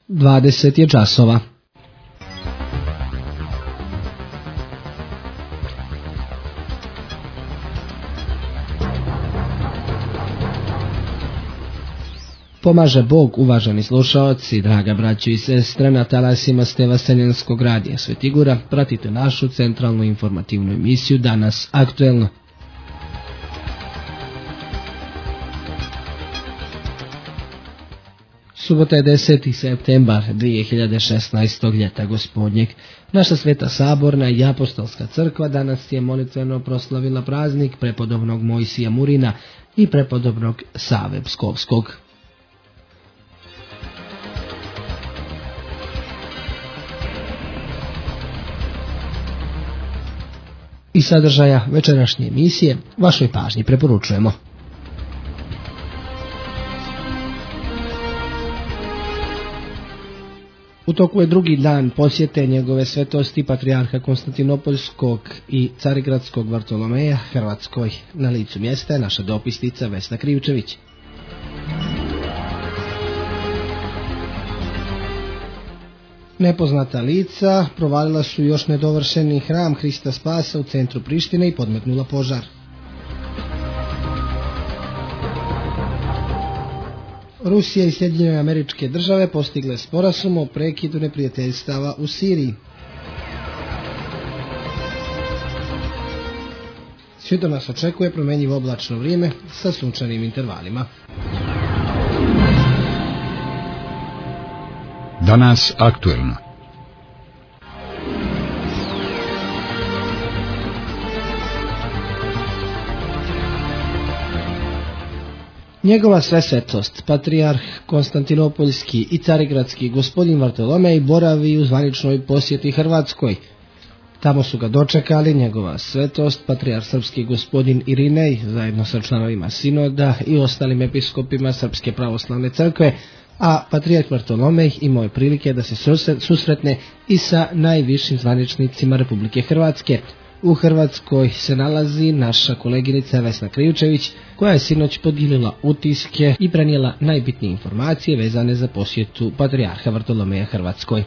20 je časova. Pomaže Bog, uvaženi slušaoci, draga braćo i sestre, na talasima ste Vaseljenskog radija Svetigura. Pratite našu centralnu informativnu emisiju Danas aktuelno. Subota je 10. septembar 2016. ljeta gospodnjeg. Naša Sveta Saborna i Apostolska crkva danas je molitveno proslavila praznik prepodobnog Mojsija Murina i prepodobnog Save Pskovskog. I sadržaja večerašnje emisije vašoj pažnji preporučujemo. U toku je drugi dan posjete njegove svetosti patrijarha Konstantinopoljskog i Carigradskog Vartolomeja Hrvatskoj. Na licu mjesta je naša dopisnica Vesna Krivčević. Nepoznata lica provalila su još nedovršeni hram Hrista Spasa u centru Prištine i podmetnula požar. Rusija i Sjedinjene Američke Države postigle sporazum o prekidu neprijateljstava u Siriji. Sutra nas očekuje promjenjivo oblačno vrijeme sa sunčanim intervalima. Danas aktuelno. Njegova svesvetost, patrijarh Konstantinopoljski i Carigradski gospodin Vartolomej boravi u zvaničnoj posjeti Hrvatskoj. Tamo su ga dočekali njegova svetost, patrijarh srpski gospodin Irinej, zajedno sa članovima sinoda i ostalim episkopima Srpske pravoslavne crkve, a patrijarh Vartolomej imao je prilike da se susretne i sa najvišim zvaničnicima Republike Hrvatske. U Hrvatskoj se nalazi naša koleginica Vesna Krivčević, koja je sinoć podijelila utiske i prenijela najbitnije informacije vezane za posjetu patrijarha Vartolomeja Hrvatskoj.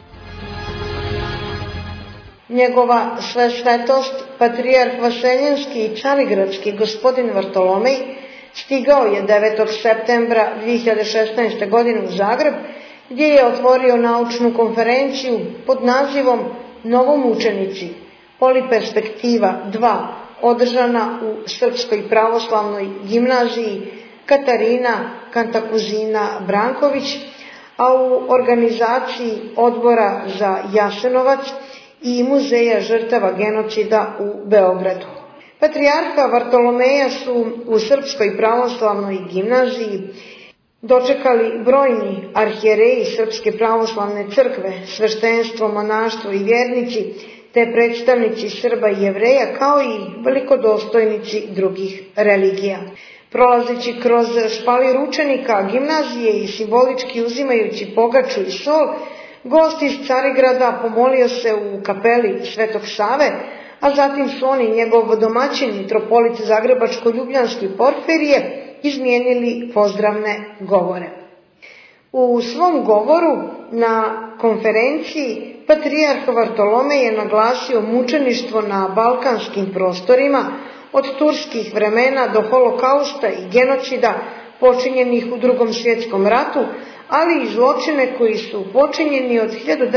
Njegova svesvetost, patrijarh Vaseljenski i Carigradski gospodin Vartolomej, stigao je 9. septembra 2016. godine u Zagreb, gdje je otvorio naučnu konferenciju pod nazivom Novomučenici, Poliperspektiva 2, održana u Srpskoj pravoslavnoj gimnaziji Katarina Kantakuzina Branković, a u organizaciji Odbora za Jasenovac i Muzeja žrtava genocida u Beogradu. Patrijarha Vartolomeja su u Srpskoj pravoslavnoj gimnaziji dočekali brojni arhijereji Srpske pravoslavne crkve, sveštenstvo, monaštvo i vjernici, te predstavnici Srba i Jevreja, kao i velikodostojnici drugih religija. Prolazeći kroz špalir učenika gimnazije i simbolički uzimajući pogaču i sol, gost iz Carigrada pomolio se u kapeli Svetog Save, a zatim su oni njegov domaćin mitropolit Zagrebačko-Ljubljanski Porfirije izmijenili pozdravne govore. U svom govoru na konferenciji patrijarh Vartolomej je naglasio mučeništvo na balkanskim prostorima od turskih vremena do holokausta i genocida počinjenih u Drugom svjetskom ratu, ali i zločine koji su počinjeni od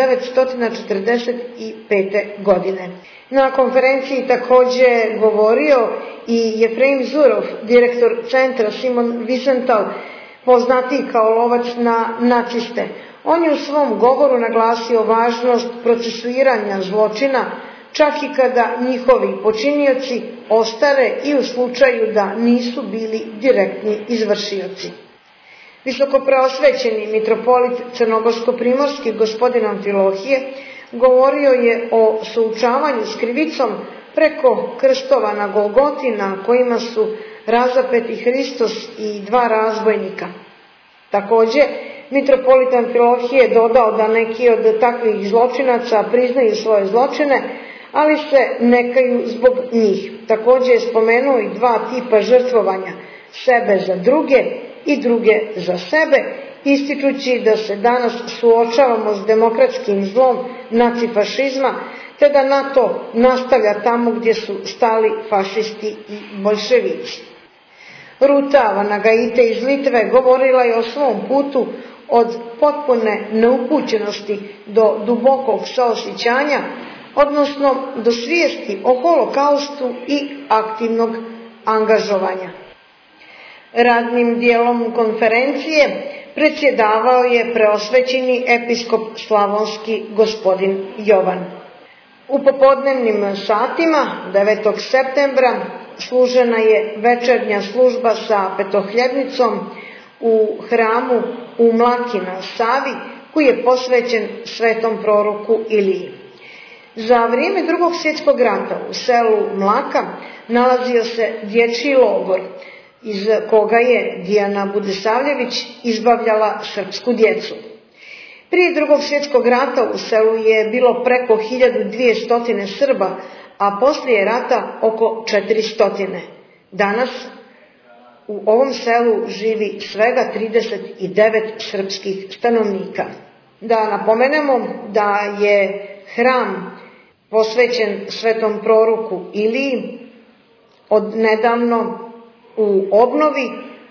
1945. godine. Na konferenciji također govorio i Jefreim Zurov, direktor centra Simon Wiesenthal, poznatiji kao lovac na naciste. On je u svom govoru naglasio važnost procesuiranja zločina, čak i kada njihovi počinioci ostare i u slučaju da nisu bili direktni izvršioci. Visokopreosvećeni mitropolit Crnogorsko-primorski gospodin Amfilohije govorio je o suočavanju s krivicom preko krstova na Golgoti na kojima su razapeti Hristos i dva razbojnika. Također, mitropolit Amfilohije dodao da neki od takvih zločinaca priznaju svoje zločine, ali se ne kaju zbog njih. Također je spomenuo i dva tipa žrtvovanja, sebe za druge i druge za sebe, ističući da se danas suočavamo s demokratskim zlom nacifašizma, te da NATO nastavlja tamo gdje su stali fašisti i boljševici. Ruta Vanagaite iz Litve govorila je o svom putu od potpune neupućenosti do dubokog saosjećanja, odnosno do svijesti o holokaustu i aktivnog angažovanja. Radnim dijelom konferencije predsjedavao je preosvećeni episkop slavonski gospodin Jovan. U popodnevnim satima 9. septembra služena je večernja služba sa petohljebnicom u hramu u Mlaki na Savi, koji je posvećen svetom proroku Iliji. Za vrijeme Drugog svjetskog rata u selu Mlaka nalazio se dječji logor, iz koga je Dijana Budisavljević izbavljala srpsku djecu. Prije Drugog svjetskog rata u selu je bilo preko 1200 Srba, a poslije rata oko 400. Danas u ovom selu živi svega 39 srpskih stanovnika. Da napomenemo da je hram posvećen svetom proroku Iliji odnedavno u obnovi,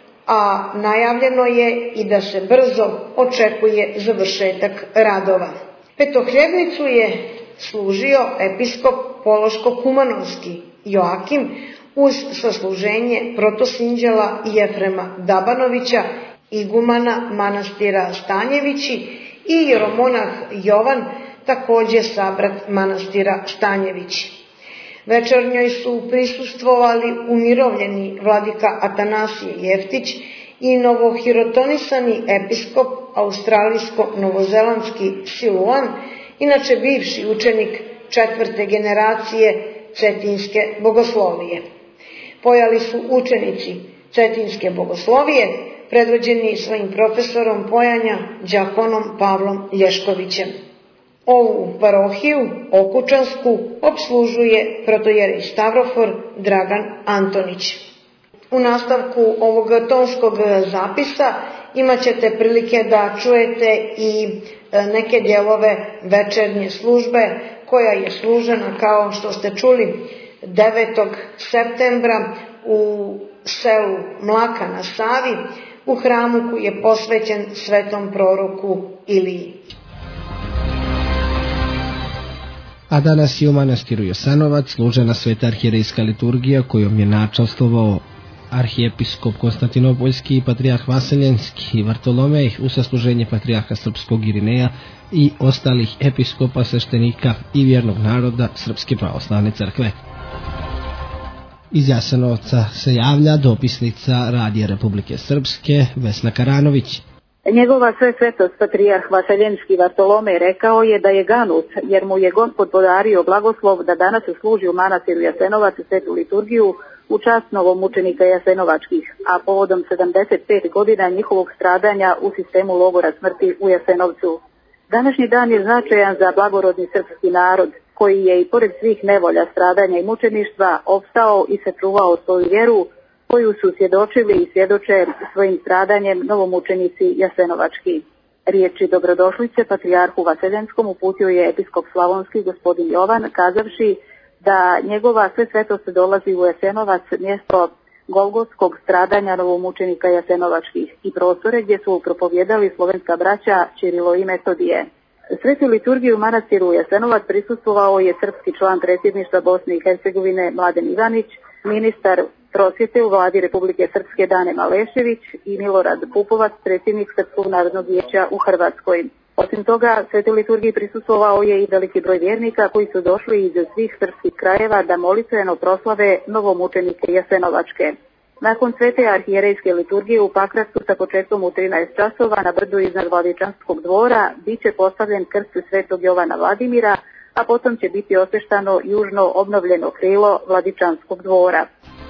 a najavljeno je i da se brzo očekuje završetak radova. Petohljebnicu je služio episkop Pološko-Kumanovski Joakim uz sasluženje protosinđela Jefrema Dabanovića, igumana manastira Stanjevići, i jeromonah Jovan, također sabrat manastira Stanjevići. Večernjoj su prisustvovali umirovljeni vladika Atanasije Jeftić i novohirotonisani episkop australijsko-novozelandski Siluan, inače bivši učenik 4. generacije Cetinske bogoslovije. Pojali su učenici Cetinske bogoslovije, predvođeni svojim profesorom pojanja đakonom Pavlom Lješkovićem. Ovu parohiju, Okučansku, opslužuje protojerej Stavrofor Dragan Antonić. U nastavku ovog tonskog zapisa imat ćete prilike da čujete i neke dijelove večernje službe koja je služena, kao što ste čuli, 9. septembra u selu Mlaka na Savi, u hramu koji je posvećen svetom proroku Iliji. A danas je u manastiru Jasenovac služena sveta arhijerejska liturgija kojom je načastvovao arhijepiskop Konstantinopoljski i patrijarh Vaseljenski i Vartolomej u sasluženje patrijarha srpskog Irineja i ostalih episkopa, sveštenika i vjernog naroda Srpske pravoslavne crkve. Iz Jasenovca se javlja dopisnica Radija Republike Srpske Vesna Karanović. Njegova sve svetost patrijarh Vaseljenski Vartolomej rekao je da je ganut, jer mu je Gospod podario blagoslov da danas se služi u manastiru Jasenovac svetu liturgiju u čast novomučenika jasenovačkih, a povodom 75 godina njihovog stradanja u sistemu logora smrti u Jasenovcu. Današnji dan je značajan za blagorodni srpski narod, koji je i pored svih nevolja, stradanja i mučeništva opstao i sačuvao svoju vjeru, koju su svjedočili i svjedoče svojim stradanjem novomučenici jasenovački. Riječi dobrodošlice patrijarhu Vaseljenskom uputio je episkop slavonski gospodin Jovan, kazavši da njegova sve svetost dolazi u Jasenovac, mjesto golgotskog stradanja novomučenika jasenovačkih, i prostore gdje su propovjedali slovenska braća Čirilo i Metodije. Svetu liturgiju u manastiru Jasenovac prisustvovao je srpski član predsjedništva Bosne i Hercegovine Mladen Ivanić, ministar prosvjete u vladi Republike Srpske Dane Malešević i Milorad Pupovac, predsjednik Srpskog narodnog vijeća u Hrvatskoj. Osim toga, svetoj liturgiji prisustvovao je i veliki broj vjernika koji su došli iz svih srpskih krajeva da molitveno proslave novomučenike jasenovačke. Nakon svete arhijerejske liturgije u Pakracu sa početkom u 13 časova na brdu iznad Vladičanskog dvora bit će postavljen krst svetog Jovana Vladimira, a potom će biti osveštano južno obnovljeno krilo Vladičanskog dvora.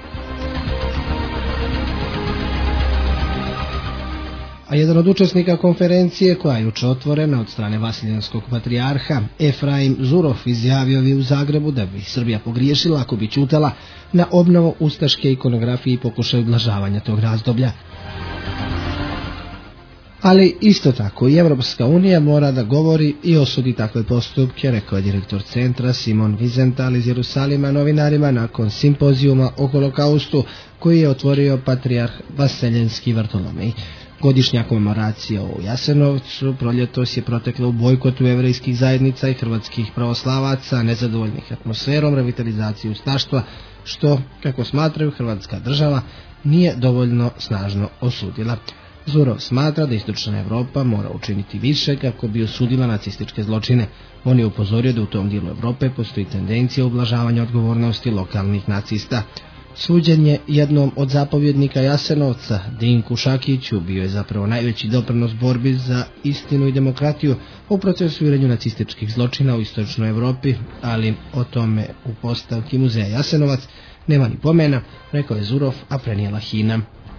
A jedan od učesnika konferencije, koja je juče otvorena od strane Vaseljenskog patrijarha, Efraim Zurov, izjavio je u Zagrebu da bi Srbija pogriješila ako bi ćutala na obnovu ustaške ikonografije i pokušaj ublažavanja tog razdoblja. Ali isto tako i Evropska unija mora da govori i osudi takve postupke, rekao je direktor centra Simon Wiesenthal iz Jerusalima novinarima nakon simpozijuma o holokaustu koji je otvorio patrijarh Vaseljenski Vartolomej. Godišnja komemoracija u Jasenovcu proljetos je protekla u bojkotu jevrejskih zajednica i hrvatskih pravoslavaca, nezadovoljnih atmosferom, revitalizaciju ustaštva, što, kako smatraju, hrvatska država nije dovoljno snažno osudila. Zurov smatra da istočna Evropa mora učiniti više kako bi osudila nacističke zločine. On je upozorio da u tom dijelu Evrope postoji tendencija ublažavanja odgovornosti lokalnih nacista. Suđenje jednom od zapovjednika Jasenovca, Dinku Šakiću, bio je zapravo najveći doprinos borbi za istinu i demokratiju u procesuiranju nacističkih zločina u istočnoj Evropi, ali o tome u postavki muzeja Jasenovac nema ni pomena, rekao je Zurov, a prenijela HINA.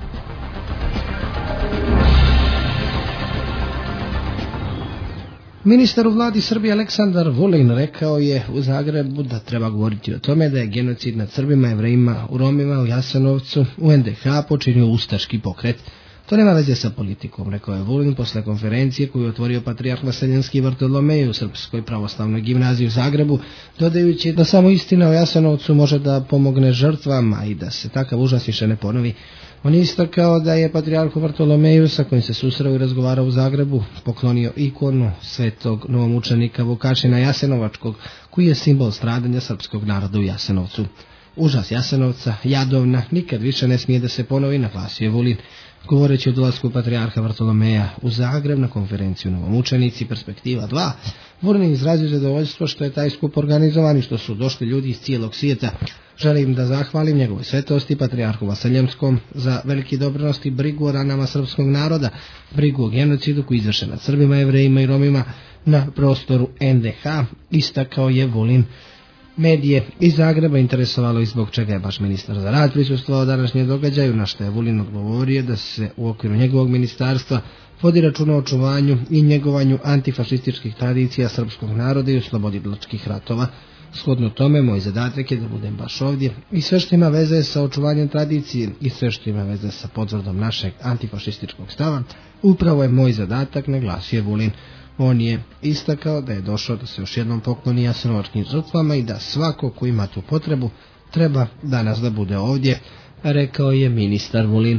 Ministar u vladi Srbije Aleksandar Vulin rekao je u Zagrebu da treba govoriti o tome da je genocid nad Srbima, Jevrejima, Romima u Jasenovcu u NDH počinio ustaški pokret. To nema veze sa politikom, rekao je Vulin posle konferencije koju je otvorio patrijarh Vaseljenski Vartolomej u Srpskoj pravoslavnoj gimnaziji u Zagrebu, dodajući da samo istina o Jasenovcu može da pomogne žrtvama i da se takav užas više ne ponovi. On je istakao da je patrijarhu Vartolomeju, sa kojim se susreo i razgovarao u Zagrebu, poklonio ikonu svetog novomučenika Vukašina Jasenovačkog, koji je simbol stradanja srpskog naroda u Jasenovcu. Užas Jasenovca, jadovna, nikad više ne smije da se ponovi, naglasio je Vulin. Govoreći o dolasku patrijarha Vartolomeja u Zagreb na konferenciju Novomučenici Perspektiva 2, Vulin izrazio zadovoljstvo što je taj skup organizovan i što su došli ljudi iz cijelog svijeta. Želim da zahvalim njegovoj svetosti, patrijarhu Vaseljemskom, za veliki doprinos i brigu o ranama srpskog naroda, brigu o genocidu koji je izvršen nad Srbima, Jevrejima i Romima na prostoru NDH, istakao je Vulin. Medije iz Zagreba interesovalo i zbog čega je baš ministar za rad prisustvovao današnjem događaju, na što je Vulin odgovorio da se u okviru njegovog ministarstva vodi računa o očuvanju i njegovanju antifašističkih tradicija srpskog naroda i oslobodilačkih ratova. Shodno tome, moj zadatak je da budem baš ovdje i sve što ima veze sa očuvanjem tradicije i sve što ima veze sa potvrdom našeg antifašističkog stava, upravo je moj zadatak, naglasio je Vulin. On je istakao da je došao da se još jednom pokloni jasenovačkim žrtvama i da svako ko ima tu potrebu treba danas da bude ovdje, rekao je ministar Vulin.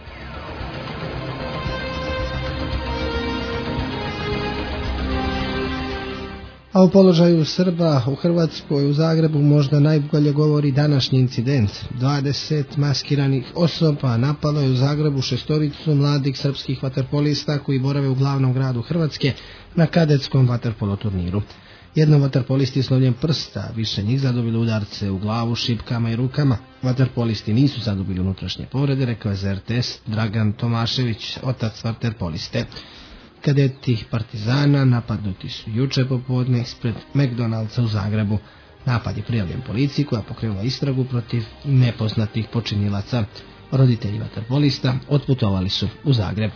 A o položaju Srba u Hrvatskoj u Zagrebu možda najbolje govori današnji incident. 20 maskiranih osoba napalo je u Zagrebu 6 mladih srpskih vaterpolista koji borave u glavnom gradu Hrvatske na kadetskom vaterpolo turniru. Jednom vaterpolisti je slomljen prsta, više njih zadobili udarce u glavu, šipkama i rukama. Vaterpolisti nisu zadobili unutrašnje povrede, rekao je za RTS Dragan Tomašević, otac vaterpoliste. Kadeti Partizana napadnuti su juče popodne ispred McDonald'sa u Zagrebu. Napad je prijavljen policiji koja pokrenula istragu protiv nepoznatih počinilaca. Roditelji vaterpolista otputovali su u Zagreb.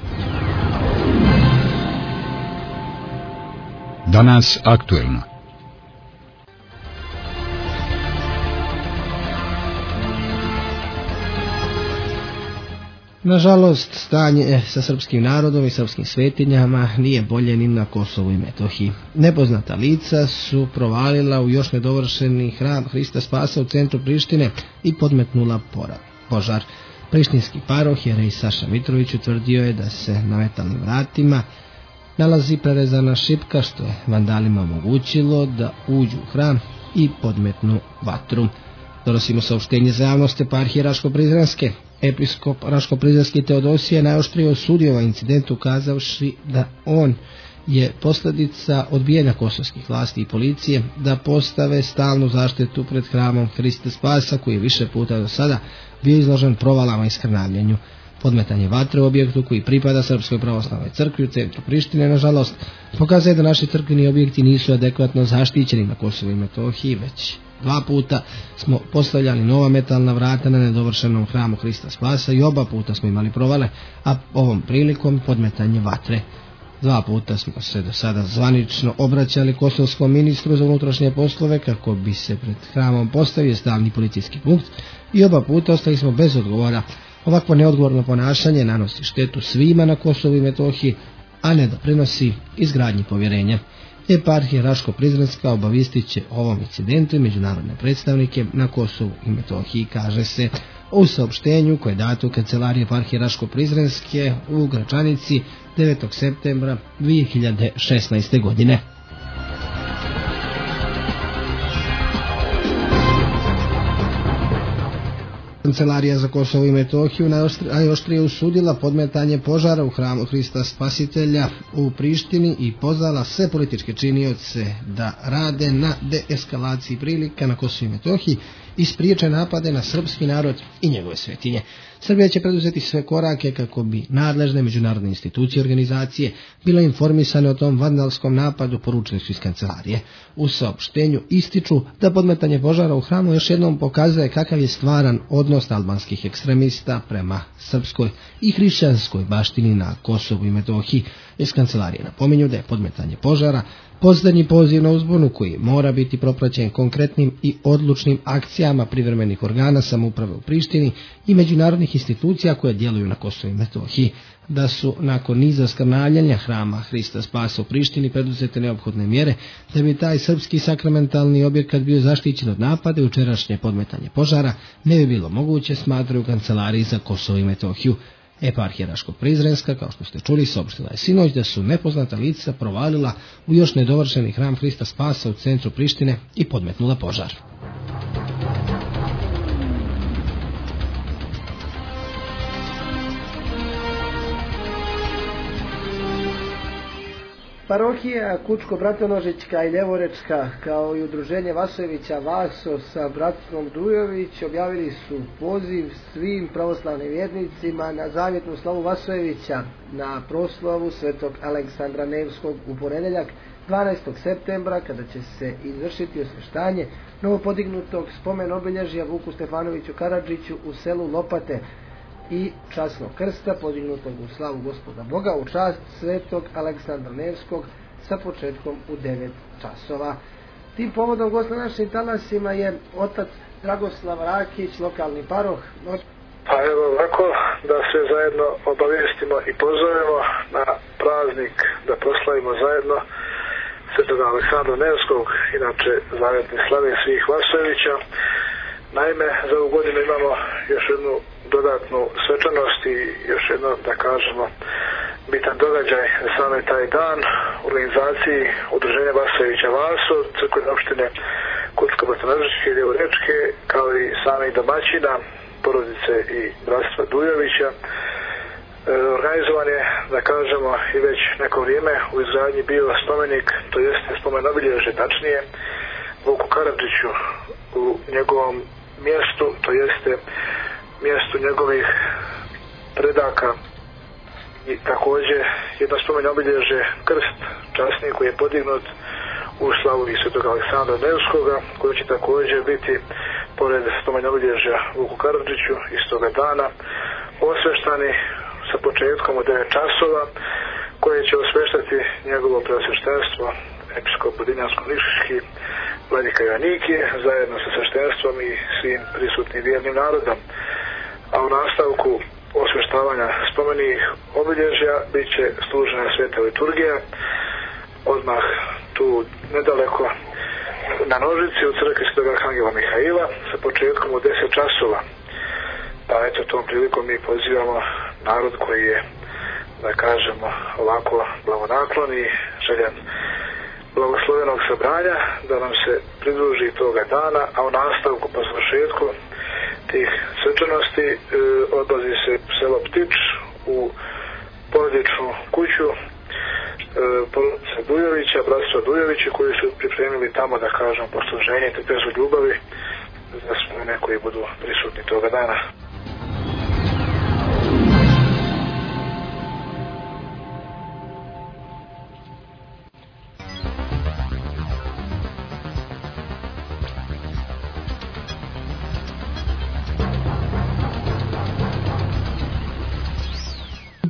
Danas aktuelno. Nažalost, stanje sa srpskim narodom i srpskim svetinjama nije bolje ni na Kosovu i Metohiji. Nepoznata lica su provalila u još nedovršeni hram Hrista Spasa u centru Prištine i podmetnula požar. Prištinski paroh jerej Saša Mitrović utvrdio je da se na metalnim vratima nalazi prerezana šipka, što je vandalima omogućilo da uđu u hram i podmetnu vatru. Donosimo saopštenje za javnost eparhije Raško-Prizrenske. Episkop Raško-Prizrenski Teodosije najoštrije osudio ovaj incident, ukazavši da on je posljedica odbijanja kosovskih vlasti i policije da postave stalnu zaštitu pred hramom Hrista Spasa, koji je više puta do sada bio izložen provalama i skrnavljenju. Podmetanje vatre u objektu koji pripada Srpskoj pravoslavnoj crkvi u centru Prištine, nažalost, pokazuje da naši crkveni objekti nisu adekvatno zaštićeni na Kosovu i Metohiji, već 2 puta smo postavljali nova metalna vrata na nedovršenom hramu Hrista Spasa i oba puta smo imali provale, a ovom prilikom podmetanje vatre. 2 puta smo se do sada zvanično obraćali kosovskom ministru za unutrašnje poslove kako bi se pred hramom postavio stalni policijski punkt i oba puta ostali smo bez odgovora, Ovakvo neodgovorno ponašanje nanosi štetu svima na Kosovu i Metohiji, a ne doprinosi izgradnji povjerenja. Eparhija Raško-Prizrenska obavistit će o ovom incidentu i međunarodne predstavnike na Kosovu i Metohiji, kaže se u saopštenju koje je dato u kancelariji Eparhije Raško-Prizrenske u Gračanici 9. septembra 2016. godine. Kancelarija za Kosovo i Metohiju najoštrije osudila podmetanje požara u hramu Hrista Spasitelja u Prištini i pozvala sve političke činioce da rade na deeskalaciji prilika na Kosovu i Metohiji i spriječe napade na srpski narod i njegove svetinje. Srbija će preduzeti sve korake kako bi nadležne međunarodne institucije i organizacije bile informisane o tom vandalskom napadu, poručili su iz kancelarije. U saopštenju ističu da podmetanje požara u hramu još jednom pokazuje kakav je stvaran odnos albanskih ekstremista prema srpskoj i hrišćanskoj baštini na Kosovu i Metohiji. Iz kancelarije napominju da je podmetanje požara posljednji poziv na uzbunu koji mora biti propraćen konkretnim i odlučnim akcijama privremenih organa samouprave u Prištini i međunarodnih institucija koje djeluju na Kosovu i Metohiji, da su nakon niza skrnavljanja hrama Hrista Spasa u Prištini preduzete neophodne mjere da bi taj srpski sakramentalni objekat bio zaštićen od napada. Jučerašnje podmetanje požara ne bi bilo moguće, smatraju u kancelariji za Kosovo i Metohiju. Eparhija Raško-Prizrenska, kao što ste čuli, saopštila je sinoć da su nepoznata lica provalila u još nedovršeni hram Hrista Spasa u centru Prištine i podmetnula požar. Parohija Kučko-Bratonožićka i Ljevorečka kao i udruženje Vasojevića Vaso sa bratstvom Dujović objavili su poziv svim pravoslavnim vjernicima na zavjetnu slavu Vasojevića na proslavu svetog Aleksandra Nevskog u ponedjeljak 12. septembra, kada će se izvršiti osveštanje novopodignutog spomen obilježja Vuku Stefanoviću Karadžiću u selu Lopate i časnog krsta podignutog u slavu Gospoda Boga u čast svetog Aleksandra Nevskog sa početkom u 9 časova. Tim povodom gost na našim talasima je otac Dragoslav Rakić, lokalni paroh. Pa evo ovako, da se zajedno obavijestimo i pozovemo na praznik, da proslavimo zajedno svetog Aleksandra Nevskog, inače zavjetne slave svih Vasojevića. Naime, za ovu godinu imamo još jednu dodatnu svečanost i još jedno, da kažemo, bitan događaj za same taj dan u organizaciji udruženja Vasojevića Vaso, crkvene opštine Kučko-Bratonožićke i Ljevorečke, kao i samih domaćina, porodice i bratstva Dujovića. Organizovan je, da kažemo, i već neko vrijeme u izgradnji bio spomenik, to jeste spomen obilježje, tačnije Vuku Karadžiću u njegovom mjestu, to jeste mjestu njegovih predaka, i također jedno spomen obilježje krst časni koji je podignut u slavu i svetog Aleksandra Nevskoga, koji će također biti pored spomen obilježja Vuku Karadžiću istoga dana osveštani sa početkom u 9 časova, koje će osveštati njegovo preosveštenstvo episkop Budinjansko-Niški vladika Joaniki zajedno sa sveštenstvom i svim prisutnim vjernim narodom. A u nastavku osveštavanja spomenih obilježja bit će služena sveta liturgija odmah tu nedaleko na Nožici u crkvi Svetog Arhangela Mihaila sa početkom u 10 časova. Pa eto, tom prilikom mi pozivamo narod koji je, da kažemo, ovako blagonaklon i željan blagoslovenog sabranja da nam se pridruži toga dana, a u nastavku po završetku tih svečanosti odlazi se u selo Ptič u porodičnu kuću porodice Dujovića, bratstva Dujovića, koji su pripremili tamo, da kažem, posluženje i trpezu ljubavi za sve one koji budu prisutni toga dana.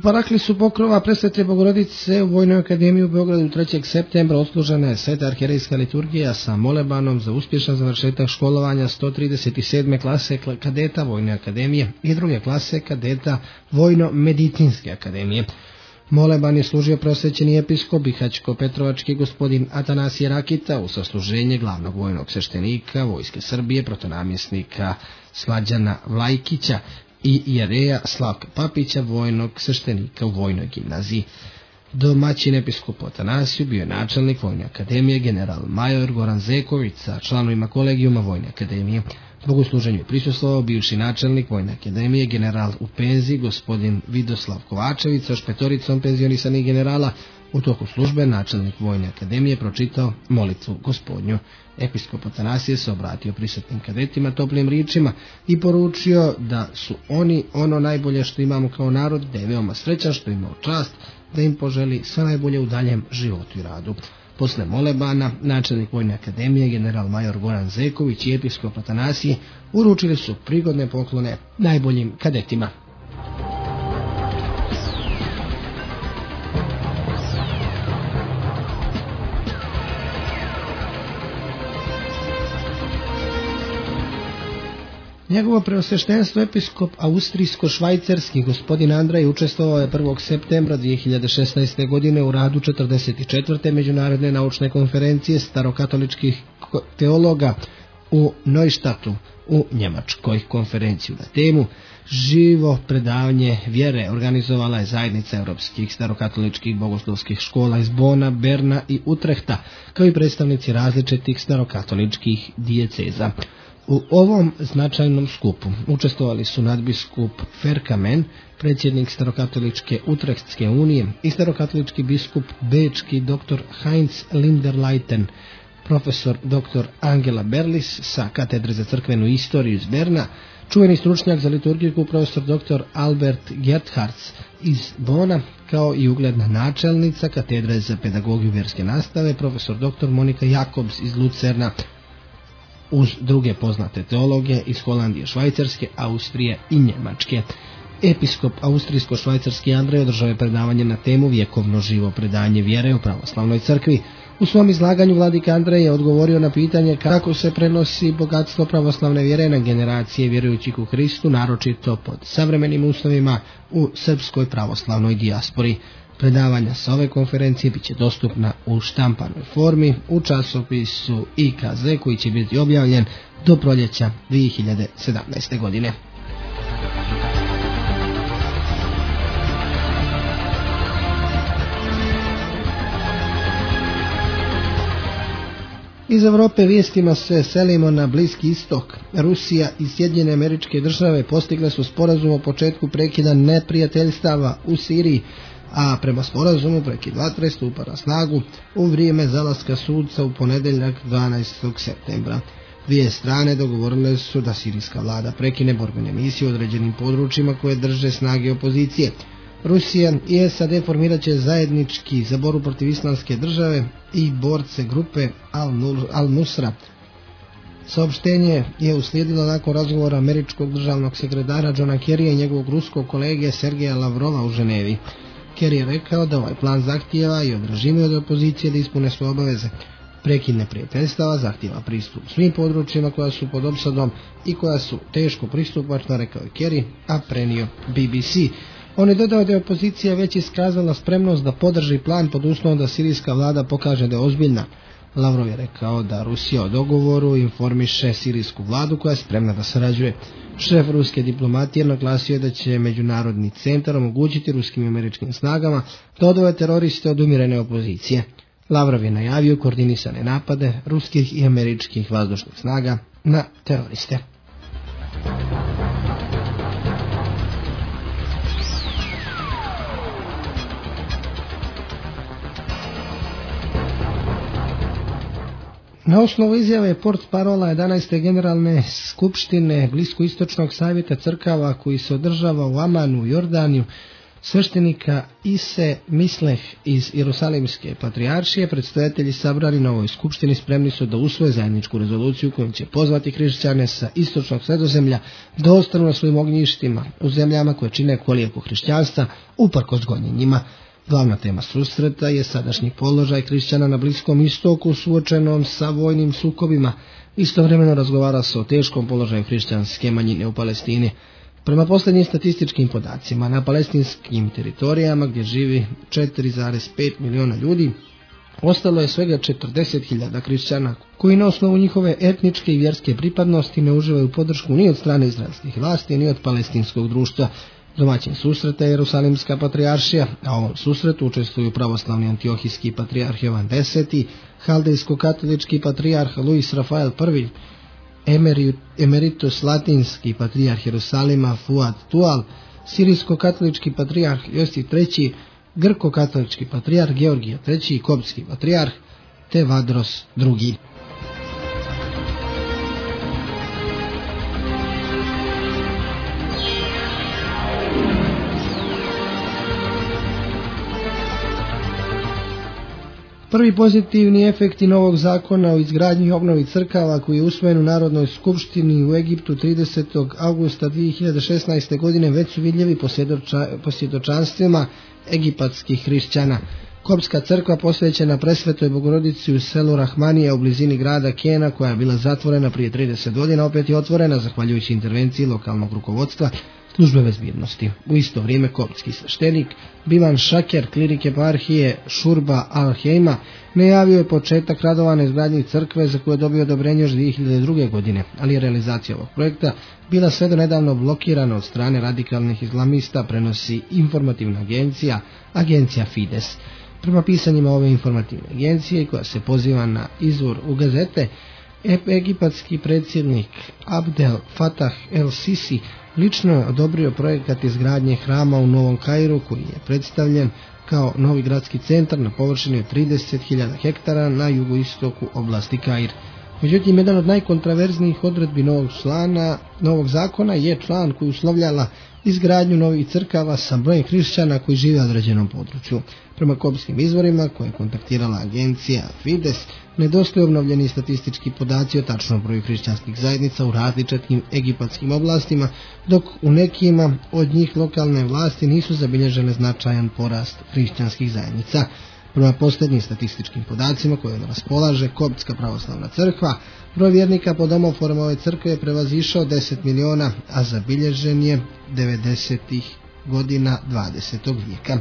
paraklisu pokrova Presvete Bogorodice u Vojnoj akademiji u Beogradu 3. septembra odslužena je sveta arhijerejska liturgija sa molebanom za uspješan završetak školovanja 137. klase kadeta Vojne akademije i druge klase kadeta Vojno-medicinske akademije. Moleban je služio prosvećeni episkop Bihaćko-Petrovački gospodin Atanasije Rakita u sasluženje glavnog vojnog sveštenika Vojske Srbije, protonamjesnika Slađana Vlajkića i jereja Slavka Papića, vojnog sveštenika u Vojnoj gimnaziji. Domaćin episkopu Atanasiju bio je načelnik Vojne akademije general major Goran Zeković sa članovima kolegijuma Vojne akademije. Bogosluženju je prisustvovao bivši načelnik Vojne akademije general u penziji gospodin Vidoslav Kovačević sa špetoricom penzionisanih generala. U toku službe načelnik Vojne akademije pročitao molitvu Gospodnju. Episkop Atanasije se obratio prisutnim kadetima toplim riječima i poručio da su oni ono najbolje što imamo kao narod, da je veoma srećan što imao čast, da im poželi sve najbolje u daljem životu i radu. Posle molebana, načelnik Vojne akademije general major Goran Zeković i episkop Atanasije uručili su prigodne poklone najboljim kadetima. Njegovo preosveštenstvo episkop austrijsko-švajcarski gospodin Andrej učestvovao je 1. septembra 2016. godine u radu 44. međunarodne naučne konferencije starokatoličkih teologa u Neustadtu u Njemačkoj. Konferenciju na temu Živo predavanje vjere organizovala je zajednica europskih starokatoličkih bogoslovskih škola iz Bona, Berna i Utrehta, kao i predstavnici različitih starokatoličkih dijeceza. U ovom značajnom skupu učestvovali su nadbiskup Ferkamen, predsjednik starokatoličke Utrechtske unije i starokatolički biskup bečki dr. Heinz Linderleiten, profesor dr. Angela Berlis sa katedre za crkvenu istoriju iz Berna, čuveni stručnjak za liturgiku profesor dr. Albert Gerthards iz Bona, kao i ugledna načelnica katedre za pedagogiju vjerske nastave profesor dr. Monika Jakobs iz Lucerna, uz druge poznate teologe iz Holandije, Švajcarske, Austrije i Njemačke. Episkop austrijsko-švajcarski Andrej održao je predavanje na temu Vjekovno živo predanje vjere u pravoslavnoj crkvi. U svom izlaganju vladika Andrej je odgovorio na pitanje kako se prenosi bogatstvo pravoslavne vjere na generacije vjerujućih u Hristu, naročito pod savremenim uslovima u srpskoj pravoslavnoj dijaspori. Predavanja sa ove konferencije bit će dostupna u štampanoj formi u časopisu IKZ koji će biti objavljen do proljeća 2017. godine. Iz Europe vijestima se selimo na Bliski istok. Rusija i Sjedinjene Američke Države postigle su sporazum o početku prekida neprijateljstava u Siriji, a prema sporazumu prekid vatre stupa na snagu u vrijeme zalaska sudca u ponedjeljak 12. septembra. Dvije strane dogovorile su da sirijska vlada prekine borbene misije u određenim područjima koje drže snage opozicije. Rusija i SAD formirat će zajednički za borbu protiv islamske države i borce grupe Al-Nusra. Saopštenje je uslijedilo nakon razgovora američkog državnog sekretara Johna Kerrya i njegovog ruskog kolege Sergeja Lavrova u Ženevi. Kerry je rekao da ovaj plan zahtijeva i od režima i od opozicije da ispune svoje obaveze. Prekid neprijateljstava zahtijeva pristup svim područjima koja su pod opsadom i koja su teško pristupačna, rekao je Kerry, a prenio BBC. On je dodao da je opozicija već iskazala spremnost da podrži plan pod uslovom da sirijska vlada pokaže da je ozbiljna. Lavrov je rekao da Rusija o dogovoru informiše sirijsku vladu koja je spremna da sarađuje. Šef ruske diplomatije naglasio je da će Međunarodni centar omogućiti ruskim i američkim snagama da odvoje teroriste od umirene opozicije. Lavrov je najavio koordinisane napade ruskih i američkih vazdušnih snaga na teroriste. Na osnovu izjave portparola 11. generalne skupštine Bliskoistočnog savjeta crkava koji se održava u Amanu u Jordaniju, sveštenika Ise Misleh iz Jerusalimske patrijaršije, predstojatelji sabrani na ovoj skupštini spremni su da usvoje zajedničku rezoluciju kojom će pozvati hrišćane sa istočnog Sredozemlja da ostanu na svojim ognjištima u zemljama koje čine kolijevku hrišćanstva uprkos gonjenjima. Glavna tema susreta je sadašnji položaj hrišćana na Bliskom istoku suočenom sa vojnim sukobima. Istovremeno razgovara se o teškom položaju hrišćanske manjine u Palestini. Prema posljednjim statističkim podacima, na palestinskim teritorijama gdje živi 4,5 miliona ljudi, ostalo je svega 40.000 hrišćana koji na osnovu njihove etničke i vjerske pripadnosti ne uživaju podršku ni od strane izraelskih vlasti ni od palestinskog društva. Domaćin susreta je Jerusalimska patrijaršija, a u ovom susretu učestvuju pravoslavni antiohijski patrijarh Jovan X, haldejsko-katolički patrijarh Luis Rafael I, emeritus latinski patrijarh Jerusalima Fuad Tual, sirijsko-katolički patrijarh Josip III, grko-katolički patrijarh Georgije III i koptski patrijarh Tevadros II. Prvi pozitivni efekti novog zakona o izgradnji i obnovi crkava koji je usvojen u Narodnoj skupštini u Egiptu 30. augusta 2016. godine već su vidljivi po svjedočanstvima egipatskih hrišćana. Koptska crkva posvećena Presvetoj Bogorodici u selu Rahmanija u blizini grada Kena, koja je bila zatvorena prije 30 godina, opet je otvorena zahvaljujući intervenciji lokalnog rukovodstva službe bezbjednosti. U isto vrijeme koptski sveštenik Bivan Šaker klinike eparhije Šurba Al-Hejma najavio je početak radova na izgradnji crkve za koju je dobio odobrenje još 2002. godine, ali je realizacija ovog projekta bila sve do nedavno blokirana od strane radikalnih islamista, prenosi informativna agencija Fides. Prema pisanjima ove informativne agencije, koja se poziva na izvor u gazete, egipatski predsjednik Abdel Fattah el-Sisi lično je odobrio projekat izgradnje hrama u Novom Kairu, koji je predstavljen kao novi gradski centar na površini od 30.000 hektara na jugoistoku oblasti Kair. Međutim, jedan od najkontraverznijih odredbi novog zakona je član koji uslovljava izgradnju novih crkava sa brojem hrišćana koji žive u određenom području. Prema koptskim izvorima koje je kontaktirala agencija Fides, nedostaju obnovljeni statistički podaci o tačnom broju hrišćanskih zajednica u različitim egipatskim oblastima, dok u nekima od njih lokalne vlasti nisu zabilježene značajan porast hrišćanskih zajednica. Prema posljednjim statističkim podacima kojima raspolaže Koptska pravoslavna crkva, broj vjernika po domoforma ove crkve je prevazišao 10 miliona, a zabilježen je 90. godina 20. vijeka.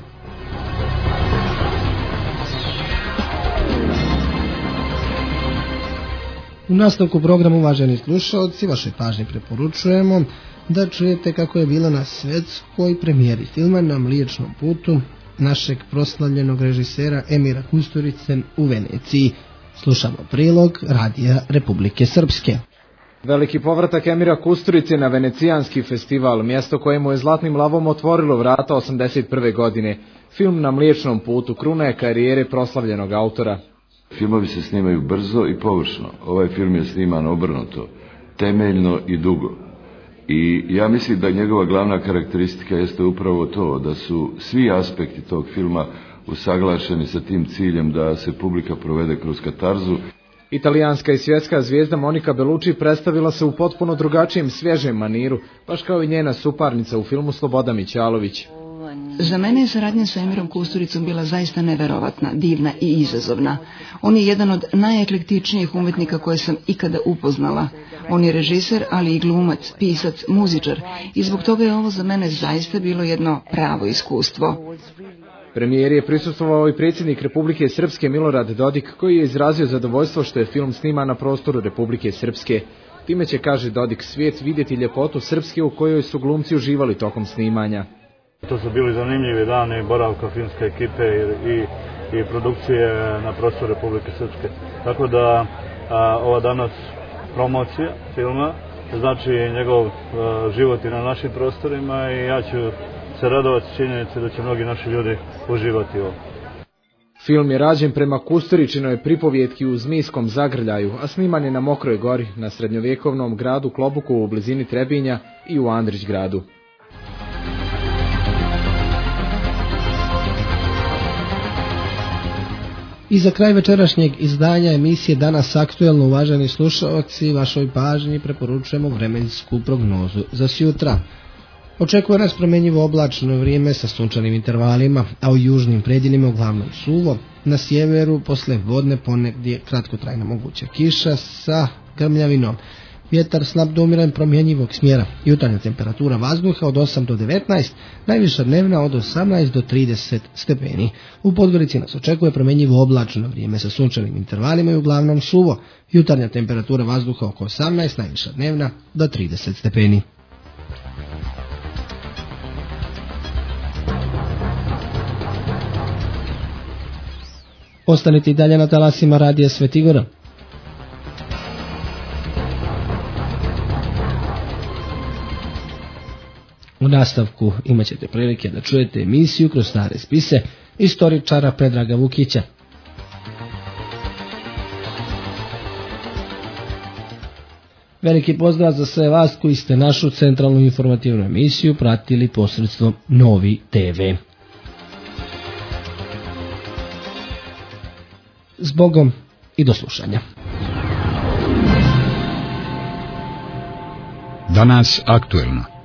U nastavku programu, uvaženi slušalci, vašoj pažnji preporučujemo da čujete kako je bilo na svjetskoj premijeri filma Na Mliječnom putu našeg proslavljenog režisera Emira Kusturice u Veneciji. Slušamo prilog Radija Republike Srpske. Veliki povratak Emira Kusturice na Venecijanski festival, mjesto kojemu je zlatnim lavom otvorilo vrata 81. godine. Film Na Mliječnom putu kruna je karijere proslavljenog autora. Filmovi se snimaju brzo i površno. Ovaj film je sniman obrnuto, temeljno i dugo. I ja mislim da njegova glavna karakteristika jeste upravo to, da su svi aspekti tog filma usaglašeni sa tim ciljem da se publika provede kroz katarzu. Italijanska i svjetska zvijezda Monika Bellucci predstavila se u potpuno drugačijem, svježem maniru, baš kao i njena suparnica u filmu Sloboda Mićalović. Za mene je saradnja sa Emirom Kusturicom bila zaista neverovatna, divna i izazovna. On je jedan od najeklektičnijih umjetnika koje sam ikada upoznala. On je režiser, ali i glumac, pisac, muzičar i zbog toga je ovo za mene zaista bilo jedno pravo iskustvo. Premijeri je prisustvovao i predsjednik Republike Srpske Milorad Dodik, koji je izrazio zadovoljstvo što je film sniman na prostoru Republike Srpske. Time će, kaže Dodik, svijet vidjeti ljepotu Srpske u kojoj su glumci uživali tokom snimanja. To su bili zanimljivi dani boravka filmske ekipe i produkcije na prostoru Republike Srpske. Tako da ova danas promocija filma znači njegov život i na našim prostorima i ja ću se radovati činjenici da će mnogi naši ljudi uživati ovo. Film je rađen prema Kusturičinoj pripovjetki u Zmijskom zagrljaju, a sniman je na Mokroj gori, na srednjovjekovnom gradu Klobuku u blizini Trebinja i u Andrić gradu. I za kraj večerašnjeg izdanja emisije Danas aktuelno, uvaženi slušalci, vašoj pažnji preporučujemo vremensku prognozu za sutra. Očekuje nas promjenjivo oblačno vrijeme sa sunčanim intervalima, a u južnim predjelima uglavnom suvo. Na sjeveru posle vodne ponegdje kratkotrajna moguća kiša sa grmljavinom. Vjetar slab do umiren promjenjivog smjera. Jutarnja temperatura vazduha od 8 do 19, najviša dnevna od 18 do 30 stepeni. U Podgorici nas očekuje promjenjivo oblačno vrijeme sa sunčanim intervalima i uglavnom suvo. Jutarnja temperatura vazduha oko 18, najviša dnevna do 30 stepeni. Ostanite i dalje na talasima Radija Svetigora. U nastavku imat ćete prilike da čujete emisiju kroz stare spise istoričara Predraga Vukića. Veliki pozdrav za sve vas koji ste našu centralnu informativnu emisiju pratili posredstvom Novi TV. Zbogom i do slušanja. Danas aktuelno.